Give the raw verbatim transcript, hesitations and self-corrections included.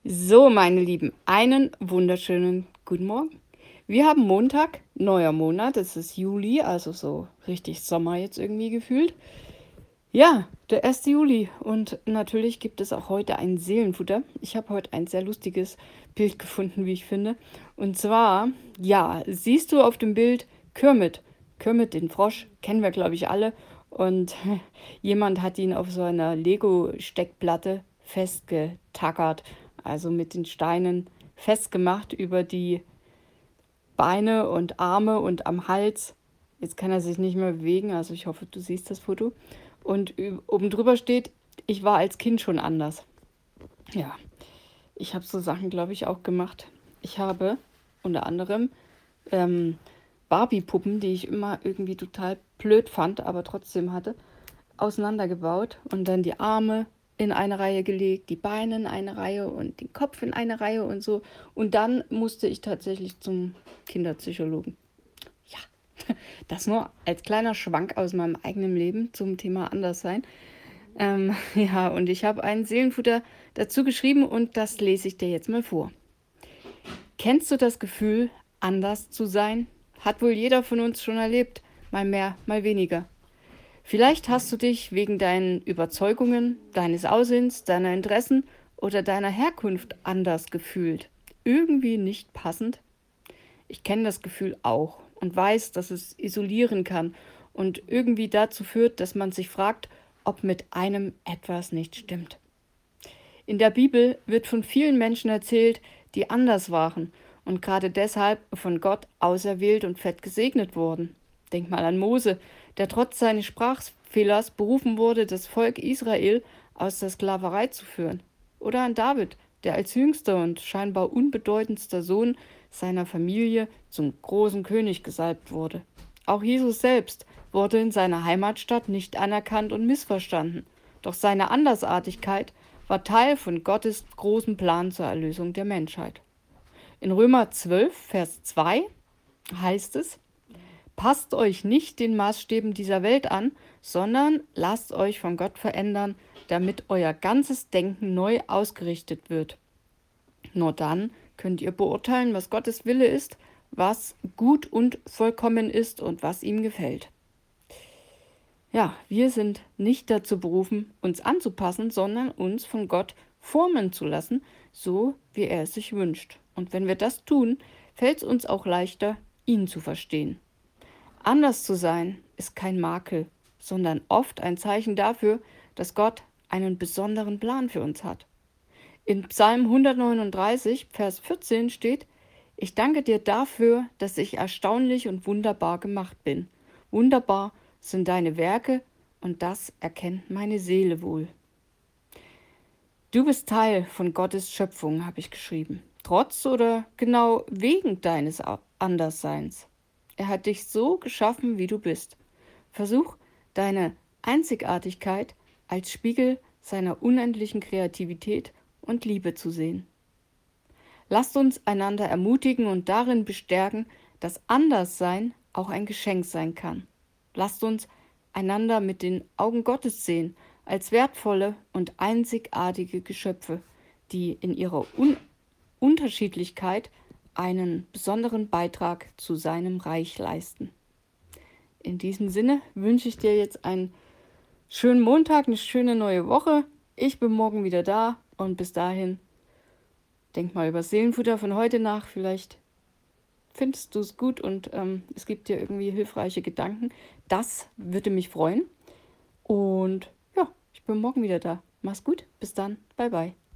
So, meine Lieben, einen wunderschönen guten Morgen. Wir haben Montag, neuer Monat, es ist Juli, also so richtig Sommer jetzt irgendwie gefühlt. Ja, der erste Juli und natürlich gibt es auch heute ein Seelenfutter. Ich habe heute ein sehr lustiges Bild gefunden, wie ich finde. Und zwar, ja, siehst du auf dem Bild Kermit. Kermit, den Frosch, kennen wir, glaube ich, alle. Und jemand hat ihn auf so einer Lego-Steckplatte festgetackert, also mit den Steinen festgemacht über die Beine und Arme und am Hals. Jetzt kann er sich nicht mehr bewegen, also ich hoffe, du siehst das Foto. Und oben drüber steht, ich war als Kind schon anders. Ja, ich habe so Sachen, glaube ich, auch gemacht. Ich habe unter anderem ähm, Barbie-Puppen, die ich immer irgendwie total blöd fand, aber trotzdem hatte, auseinandergebaut und dann die Arme in eine Reihe gelegt, die Beine in eine Reihe und den Kopf in eine Reihe und so. Und dann musste ich tatsächlich zum Kinderpsychologen. Ja, das nur als kleiner Schwank aus meinem eigenen Leben zum Thema Anderssein. Ähm, ja, und ich habe ein Seelenfutter dazu geschrieben und das lese ich dir jetzt mal vor. Kennst du das Gefühl, anders zu sein? Hat wohl jeder von uns schon erlebt, mal mehr, mal weniger. Vielleicht hast du dich wegen deinen Überzeugungen, deines Aussehens, deiner Interessen oder deiner Herkunft anders gefühlt. Irgendwie nicht passend? Ich kenne das Gefühl auch und weiß, dass es isolieren kann und irgendwie dazu führt, dass man sich fragt, ob mit einem etwas nicht stimmt. In der Bibel wird von vielen Menschen erzählt, die anders waren und gerade deshalb von Gott auserwählt und fett gesegnet wurden. Denk mal an Mose, der trotz seines Sprachfehlers berufen wurde, das Volk Israel aus der Sklaverei zu führen. Oder an David, der als jüngster und scheinbar unbedeutendster Sohn seiner Familie zum großen König gesalbt wurde. Auch Jesus selbst wurde in seiner Heimatstadt nicht anerkannt und missverstanden. Doch seine Andersartigkeit war Teil von Gottes großem Plan zur Erlösung der Menschheit. In Römer zwölf, Vers zwei heißt es, passt euch nicht den Maßstäben dieser Welt an, sondern lasst euch von Gott verändern, damit euer ganzes Denken neu ausgerichtet wird. Nur dann könnt ihr beurteilen, was Gottes Wille ist, was gut und vollkommen ist und was ihm gefällt. Ja, wir sind nicht dazu berufen, uns anzupassen, sondern uns von Gott formen zu lassen, so wie er es sich wünscht. Und wenn wir das tun, fällt es uns auch leichter, ihn zu verstehen. Anders zu sein ist kein Makel, sondern oft ein Zeichen dafür, dass Gott einen besonderen Plan für uns hat. In Psalm hundertneununddreißig, Vers vierzehn steht, ich danke dir dafür, dass ich erstaunlich und wunderbar gemacht bin. Wunderbar sind deine Werke und das erkennt meine Seele wohl. Du bist Teil von Gottes Schöpfung, habe ich geschrieben. Trotz oder genau wegen deines Andersseins. Er hat dich so geschaffen, wie du bist. Versuch, deine Einzigartigkeit als Spiegel seiner unendlichen Kreativität und Liebe zu sehen. Lasst uns einander ermutigen und darin bestärken, dass Anderssein auch ein Geschenk sein kann. Lasst uns einander mit den Augen Gottes sehen, als wertvolle und einzigartige Geschöpfe, die in ihrer Un- Unterschiedlichkeit einen besonderen Beitrag zu seinem Reich leisten. In diesem Sinne wünsche ich dir jetzt einen schönen Montag, eine schöne neue Woche. Ich bin morgen wieder da und bis dahin denk mal über das Seelenfutter von heute nach. Vielleicht findest du es gut und ähm, es gibt dir irgendwie hilfreiche Gedanken. Das würde mich freuen. Und ja, ich bin morgen wieder da. Mach's gut. Bis dann. Bye, bye.